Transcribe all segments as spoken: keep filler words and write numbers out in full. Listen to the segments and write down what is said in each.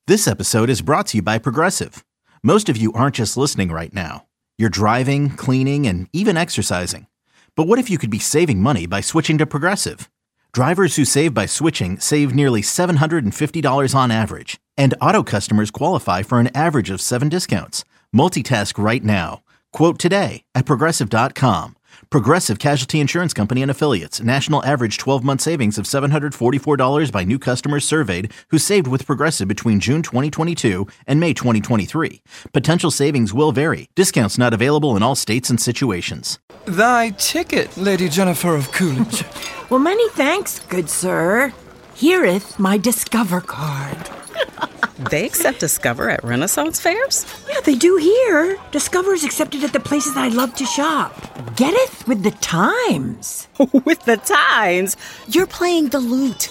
This episode is brought to you by Progressive. Most of you aren't just listening right now. You're driving, cleaning, and even exercising. But what if you could be saving money by switching to Progressive? Drivers who save by switching save nearly seven hundred fifty dollars on average. And auto customers qualify for an average of seven discounts. Multitask right now. Quote today at Progressive dot com. Progressive Casualty Insurance Company and Affiliates. National average twelve-month savings of seven hundred forty-four dollars by new customers surveyed who saved with Progressive between June twenty twenty-two and May twenty twenty-three. Potential savings will vary. Discounts not available in all states and situations. Thy ticket, Lady Jennifer of Coolidge. Well, many thanks, good sir. Hereeth my Discover card. They accept Discover at Renaissance fairs? Yeah, they do here. Discover is accepted at the places I love to shop. Getteth with the times. With the times? You're playing the lute.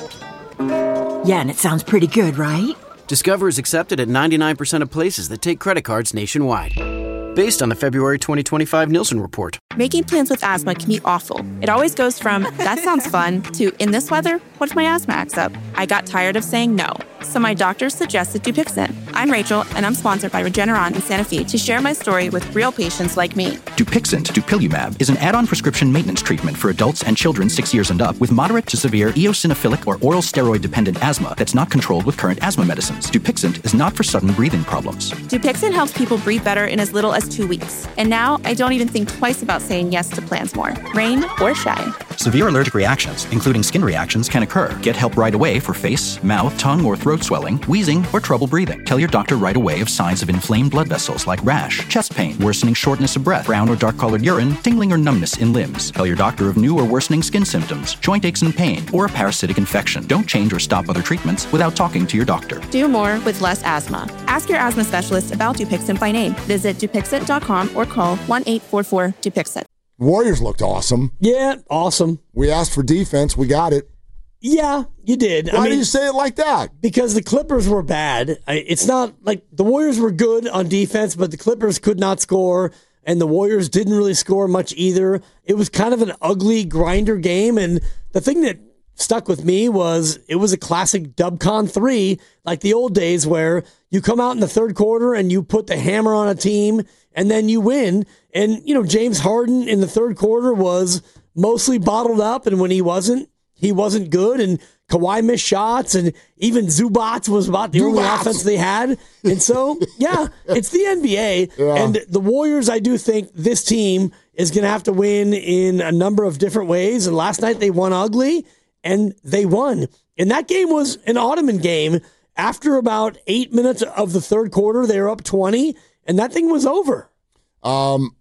Yeah, and it sounds pretty good, right? Discover is accepted at ninety-nine percent of places that take credit cards nationwide. Based on the February twenty twenty-five Nielsen report. Making plans with asthma can be awful. It always goes from, that sounds fun, to, in this weather, what if my asthma acts up? I got tired of saying no. So my doctor suggested Dupixent. I'm Rachel, and I'm sponsored by Regeneron in Santa Fe to share my story with real patients like me. Dupixent, dupilumab, is an add-on prescription maintenance treatment for adults and children six years and up with moderate to severe eosinophilic or oral steroid-dependent asthma that's not controlled with current asthma medicines. Dupixent is not for sudden breathing problems. Dupixent helps people breathe better in as little as two weeks. And now, I don't even think twice about saying yes to plans more. Rain or shine. Severe allergic reactions, including skin reactions, can occur. Get help right away for face, mouth, tongue, or throat swelling, wheezing, or trouble breathing. Tell your doctor right away of signs of inflamed blood vessels like rash, chest pain, worsening shortness of breath, brown or dark-colored urine, tingling or numbness in limbs. Tell your doctor of new or worsening skin symptoms, joint aches and pain, or a parasitic infection. Don't change or stop other treatments without talking to your doctor. Do more with less asthma. Ask your asthma specialist about Dupixent by name. Visit Dupixent dot com or call one eight four four Dupixent. Warriors looked awesome. Yeah, awesome. We asked for defense. We got it. Yeah, you did. Why I mean, do you say it like that? Because the Clippers were bad. It's not like the Warriors were good on defense, but the Clippers could not score, and the Warriors didn't really score much either. It was kind of an ugly grinder game, and the thing that stuck with me was it was a classic Dubcon three, like the old days where you come out in the third quarter and you put the hammer on a team, and then you win. And, you know, James Harden in the third quarter was mostly bottled up, and when he wasn't, he wasn't good, and Kawhi missed shots, and even Zubac was about the only offense they had. And so, yeah, it's the N B A. Yeah. And the Warriors, I do think this team is going to have to win in a number of different ways. And last night they won ugly, and they won. And that game was an Ottoman game. After about eight minutes of the third quarter, they were up twenty, and that thing was over. Um,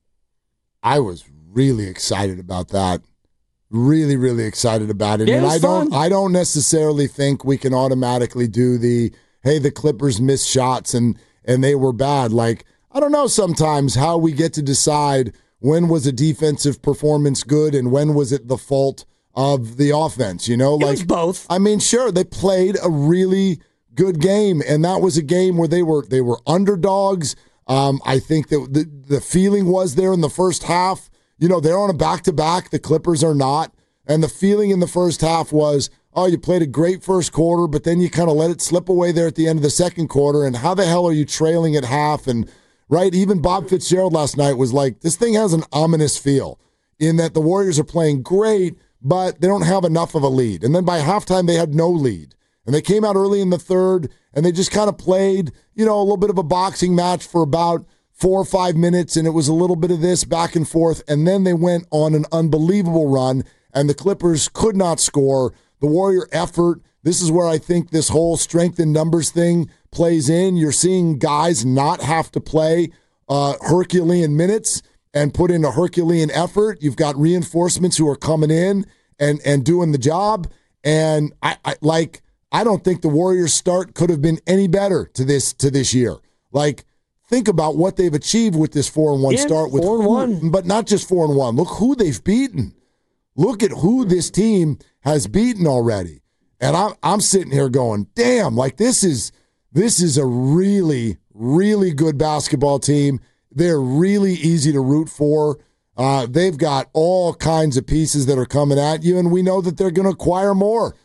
I was really excited about that. Really, really excited about it. Yeah, and it was I don't fun. I don't necessarily think we can automatically do the, hey, the Clippers missed shots and and they were bad. Like, I don't know sometimes how we get to decide when was a defensive performance good and when was it the fault of the offense, you know? It like was both. I mean, sure, they played a really good game, and that was a game where they were they were underdogs. Um, I think that the, the feeling was there in the first half. You know, they're on a back-to-back. The Clippers are not. And the feeling in the first half was, oh, you played a great first quarter, but then you kind of let it slip away there at the end of the second quarter. And how the hell are you trailing at half? And, right, even Bob Fitzgerald last night was like, this thing has an ominous feel in that the Warriors are playing great, but they don't have enough of a lead. And then by halftime, they had no lead. And they came out early in the third, and they just kind of played, you know, a little bit of a boxing match for about four or five minutes, and it was a little bit of this back and forth, and then they went on an unbelievable run, and the Clippers could not score. The Warrior effort, this is where I think this whole strength in numbers thing plays in. You're seeing guys not have to play uh, Herculean minutes and put in a Herculean effort. You've got reinforcements who are coming in and, and doing the job, and I, I like I don't think the Warriors' start could have been any better to this to this year. Like, think about what they've achieved with this four and one yeah, start. With four and one, but not just four and one. Look who they've beaten. Look at who this team has beaten already. And I'm I'm sitting here going, damn, like this is this is a really really good basketball team. They're really easy to root for. Uh, they've got all kinds of pieces that are coming at you, and we know that they're going to acquire more.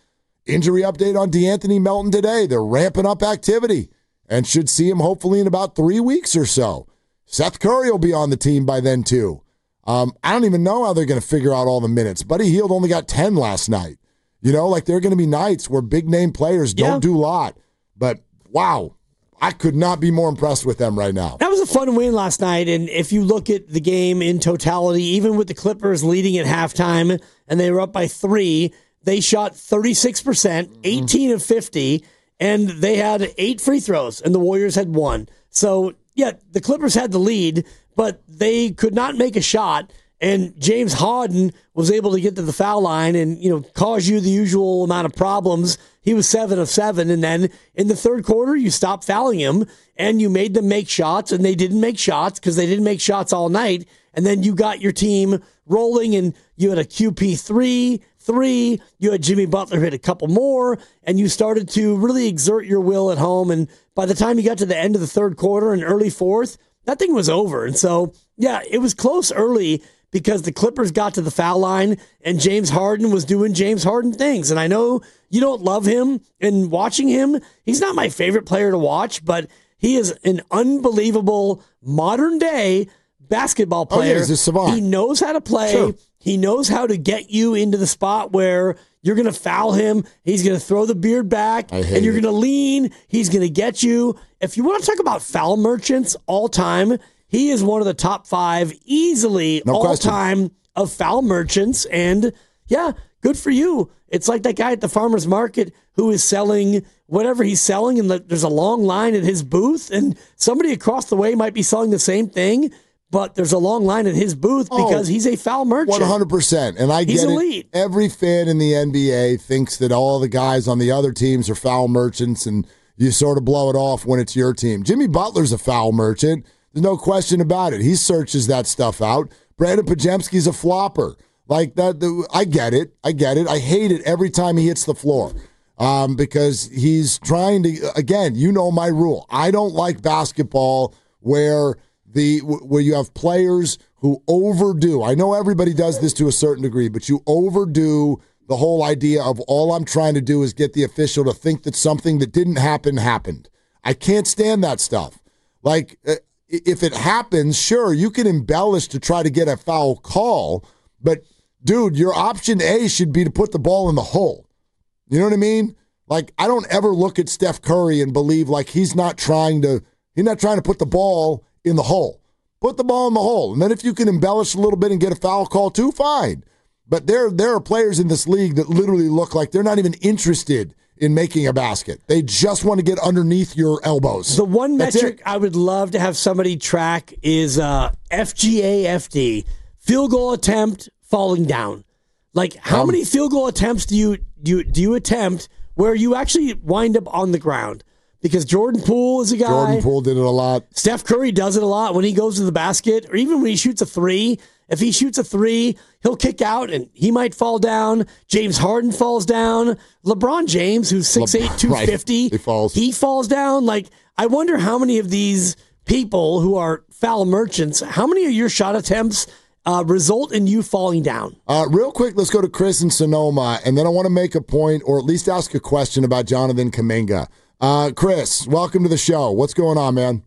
injury update on DeAnthony Melton today. They're ramping up activity and should see him hopefully in about three weeks or so. Seth Curry will be on the team by then too. Um, I don't even know how they're going to figure out all the minutes. Buddy Hield only got ten last night. You know, like there are going to be nights where big-name players don't yeah. do a lot. But, wow, I could not be more impressed with them right now. That was a fun win last night, and if you look at the game in totality, even with the Clippers leading at halftime, and they were up by three, they shot thirty-six percent, eighteen of fifty, and they had eight free throws, and the Warriors had one. So, yeah, the Clippers had the lead, but they could not make a shot. And James Harden was able to get to the foul line and, you know, cause you the usual amount of problems. He was seven of seven. And then in the third quarter, you stopped fouling him and you made them make shots, and they didn't make shots because they didn't make shots all night. And then you got your team rolling, and you had a Q P three, three. You had Jimmy Butler hit a couple more, and you started to really exert your will at home. And by the time you got to the end of the third quarter and early fourth, that thing was over. And so, yeah, it was close early, because the Clippers got to the foul line and James Harden was doing James Harden things. And I know you don't love him, and watching him, he's not my favorite player to watch, but he is an unbelievable modern day basketball player. Oh, yeah, he's a savant. He knows how to play. Sure. He knows how to get you into the spot where you're going to foul him. He's going to throw the beard back, and you're going to lean. He's going to get you. If you want to talk about foul merchants all time, he is one of the top five easily no all question. time of foul merchants. And yeah, good for you. It's like that guy at the farmer's market who is selling whatever he's selling, and there's a long line at his booth, and somebody across the way might be selling the same thing, but there's a long line at his booth because oh, he's a foul merchant. one hundred percent. And I he's get elite. it. Every fan in the N B A thinks that all the guys on the other teams are foul merchants, and you sort of blow it off when it's your team. Jimmy Butler's a foul merchant. There's no question about it. He searches that stuff out. Brandon Podziemski's a flopper. Like that, the, I get it. I get it. I hate it every time he hits the floor um, because he's trying to. Again, you know my rule. I don't like basketball where the where you have players who overdo. I know everybody does this to a certain degree, but you overdo the whole idea of all I'm trying to do is get the official to think that something that didn't happen happened. I can't stand that stuff. Like. Uh, If it happens, sure, you can embellish to try to get a foul call, but, dude, your option A should be to put the ball in the hole. You know what I mean? Like, I don't ever look at Steph Curry and believe, like, he's not trying to he's not trying to put the ball in the hole. Put the ball in the hole. And then if you can embellish a little bit and get a foul call too, fine. But there, there are players in this league that literally look like they're not even interested in making a basket. They just want to get underneath your elbows. The one That's metric it. I would love to have somebody track is uh, F G A F D, field goal attempt falling down. Like, how um, many field goal attempts do you, do you do you attempt where you actually wind up on the ground? Because Jordan Poole is a guy. Jordan Poole did it a lot. Steph Curry does it a lot when he goes to the basket, or even when he shoots a three. If he shoots a three, he'll kick out and he might fall down. James Harden falls down. LeBron James, who's six eight, two fifty, right. he falls. He falls down. Like, I wonder how many of these people who are foul merchants, how many of your shot attempts uh, result in you falling down? Uh, real quick, let's go to Chris in Sonoma, and then I want to make a point or at least ask a question about Jonathan Kuminga. Uh, Chris, welcome to the show. What's going on, man?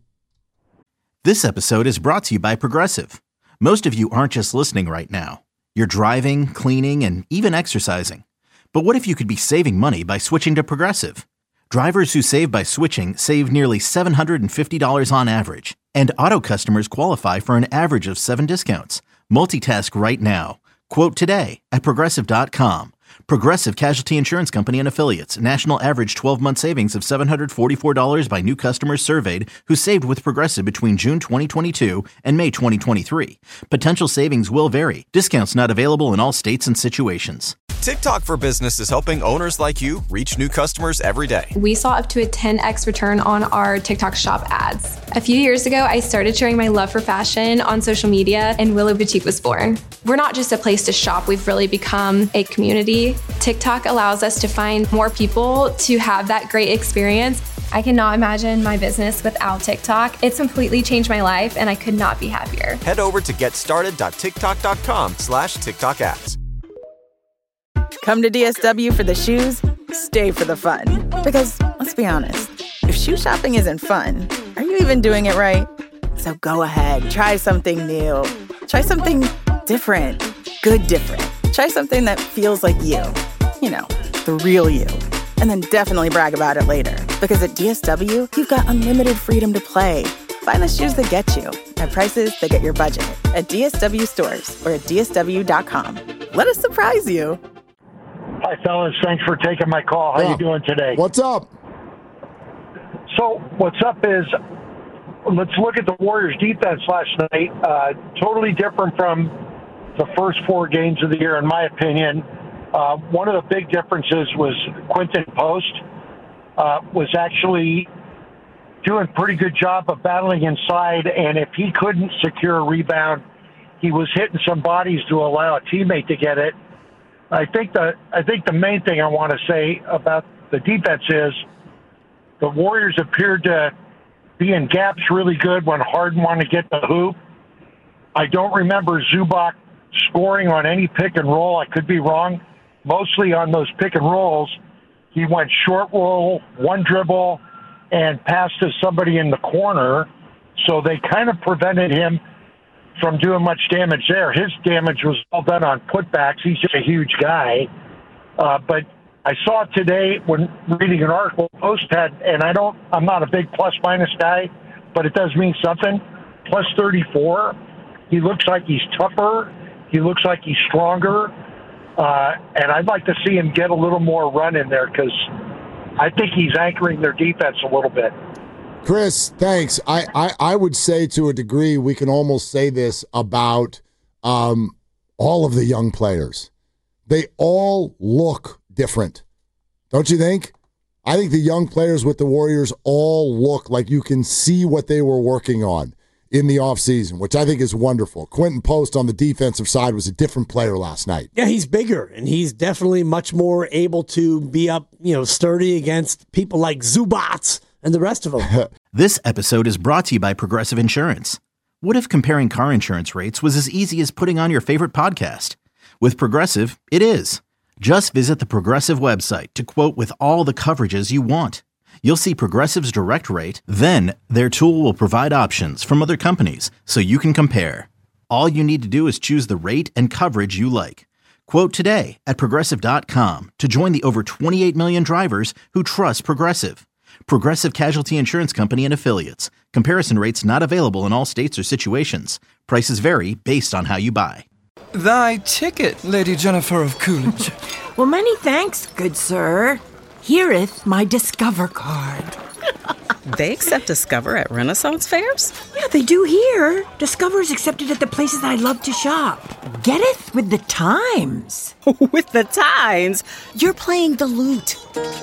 This episode is brought to you by Progressive. Most of you aren't just listening right now. You're driving, cleaning, and even exercising. But what if you could be saving money by switching to Progressive? Drivers who save by switching save nearly seven hundred fifty dollars on average. And auto customers qualify for an average of seven discounts. Multitask right now. Quote today at Progressive dot com. Progressive Casualty Insurance Company and Affiliates. National average twelve-month savings of seven hundred forty-four dollars by new customers surveyed who saved with Progressive between June twenty twenty-two and May twenty twenty-three. Potential savings will vary. Discounts not available in all states and situations. TikTok for Business is helping owners like you reach new customers every day. We saw up to a ten x return on our TikTok shop ads. A few years ago, I started sharing my love for fashion on social media, and Willow Boutique was born. We're not just a place to shop, we've really become a community. TikTok allows us to find more people to have that great experience. I cannot imagine my business without TikTok. It's completely changed my life, and I could not be happier. Head over to getstarted.tiktok.com slash TikTok ads. Come to D S W for the shoes stay for the fun. Because, let's be honest, if shoe shopping isn't fun, are you even doing it right? So go ahead, try something new. Try something different. Good different. Try something that feels like you. You know, the real you. And then definitely brag about it later. Because at D S W, you've got unlimited freedom to play. Find the shoes that get you at prices that get your budget at D S W stores or at D S W dot com. Let us surprise you. Hi, fellas. Thanks for taking my call. How Yeah. you doing today? What's up? So what's up is, let's look at the Warriors' defense last night. Uh, totally different from the first four games of the year, in my opinion. Uh, one of the big differences was Quinton Post uh, was actually doing a pretty good job of battling inside, and if he couldn't secure a rebound, he was hitting some bodies to allow a teammate to get it. I think the I think the main thing I want to say about the defense is the Warriors appeared to be in gaps really good when Harden wanted to get the hoop. I don't remember Zubac scoring on any pick and roll. I could be wrong. Mostly on those pick and rolls, he went short roll, one dribble, and passed to somebody in the corner. So they kind of prevented him from doing much damage there. His damage was all done on putbacks. He's just a huge guy. Uh, but I saw today when reading an article, Post had, and I don't, I'm not a big plus minus guy, but it does mean something. Plus thirty-four. He looks like he's tougher. He looks like he's stronger. Uh, and I'd like to see him get a little more run in there because I think he's anchoring their defense a little bit. Chris, thanks. I, I, I would say to a degree we can almost say this about um, all of the young players. They all look different. Don't you think? I think the young players with the Warriors all look like you can see what they were working on in the offseason, which I think is wonderful. Quinton Post on the defensive side was a different player last night. Yeah, he's bigger, and he's definitely much more able to be up, you know, sturdy against people like Zubats and the rest of them. This episode is brought to you by Progressive Insurance. What if comparing car insurance rates was as easy as putting on your favorite podcast? With Progressive, it is. Just visit the Progressive website to quote with all the coverages you want. You'll see Progressive's direct rate, then their tool will provide options from other companies so you can compare. All you need to do is choose the rate and coverage you like. Quote today at Progressive dot com to join the over twenty-eight million drivers who trust Progressive. Progressive Casualty Insurance Company and Affiliates. Comparison rates not available in all states or situations. Prices vary based on how you buy. Thy ticket, Lady Jennifer of Coolidge. Well, many thanks, good sir. Hereeth my Discover card. They accept Discover at Renaissance fairs? Yeah, they do here. Discover is accepted at the places I love to shop. Getteth with the times. With the times? You're playing the lute.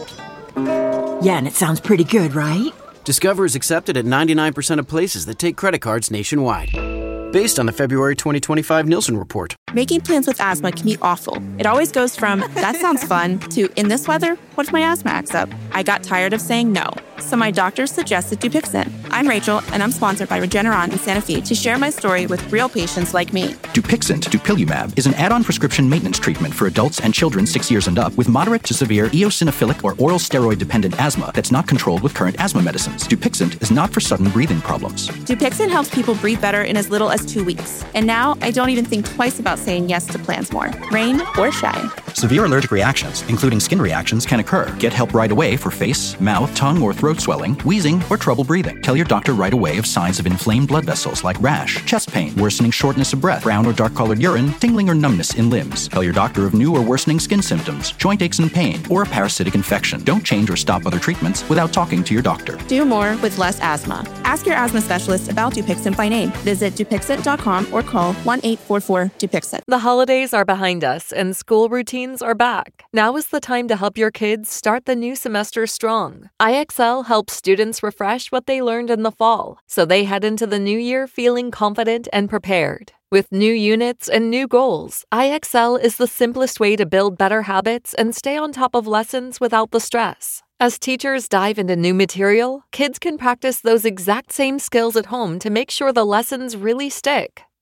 Yeah, and it sounds pretty good, right? Discover is accepted at ninety-nine percent of places that take credit cards nationwide. Based on the February twenty twenty-five Nielsen report. Making plans with asthma can be awful. It always goes from, that sounds fun, to, in this weather, what if my asthma acts up? I got tired of saying no. So my doctor suggested Dupixent. I'm Rachel, and I'm sponsored by Regeneron in Santa Fe to share my story with real patients like me. Dupixent, dupilumab, is an add-on prescription maintenance treatment for adults and children six years and up with moderate to severe eosinophilic or oral steroid-dependent asthma that's not controlled with current asthma medicines. Dupixent is not for sudden breathing problems. Dupixent helps people breathe better in as little as two weeks. And now I don't even think twice about saying yes to plans more, rain or shine. Severe allergic reactions, including skin reactions, can occur. Get help right away for face, mouth, tongue, or throat swelling, wheezing, or trouble breathing. Tell your doctor right away of signs of inflamed blood vessels like rash, chest pain, worsening shortness of breath, brown or dark-colored urine, tingling or numbness in limbs. Tell your doctor of new or worsening skin symptoms, joint aches and pain, or a parasitic infection. Don't change or stop other treatments without talking to your doctor. Do more with less asthma. Ask your asthma specialist about Dupixent by name. Visit Dupixent dot com or call one eight four four Dupixent. The holidays are behind us and school routines are back. Now is the time to help your kids start the new semester strong. I X L helps students refresh what they learned in the fall, so they head into the new year feeling confident and prepared. With new units and new goals, I X L is the simplest way to build better habits and stay on top of lessons without the stress. As teachers dive into new material, kids can practice those exact same skills at home to make sure the lessons really stick.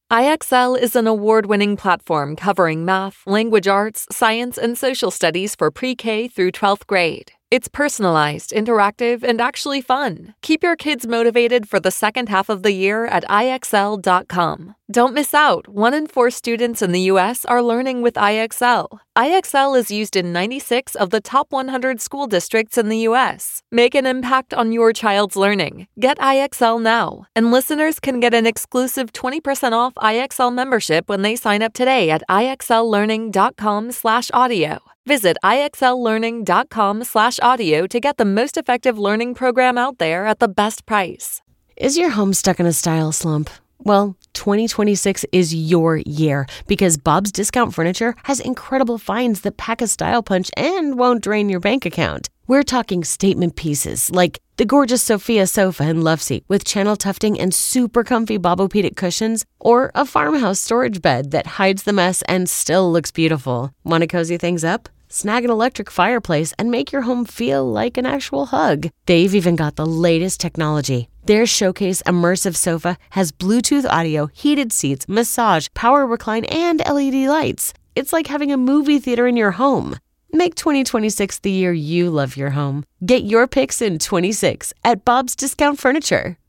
I X L is an award-winning platform covering math, language arts, science, and social studies for pre-K through twelfth grade. It's personalized, interactive, and actually fun. Keep your kids motivated for the second half of the year at I X L dot com. Don't miss out. One in four students in the U S are learning with I X L. I X L is used in ninety-six of the top one hundred school districts in the U S. Make an impact on your child's learning. Get I X L now. And listeners can get an exclusive twenty percent off I X L membership when they sign up today at I X L learning dot com slash audio. Visit I X L learning dot com slash audio to get the most effective learning program out there at the best price. Is your home stuck in a style slump? Well, twenty twenty-six is your year because Bob's Discount Furniture has incredible finds that pack a style punch and won't drain your bank account. We're talking statement pieces like the gorgeous Sophia sofa and love seat with channel tufting and super comfy Bobopedic cushions, or a farmhouse storage bed that hides the mess and still looks beautiful. Want to cozy things up? Snag an electric fireplace and make your home feel like an actual hug. They've even got the latest technology. Their Showcase Immersive Sofa has Bluetooth audio, heated seats, massage, power recline, and L E D lights. It's like having a movie theater in your home. Make twenty twenty-six the year you love your home. Get your picks in twenty-six at Bob's Discount Furniture.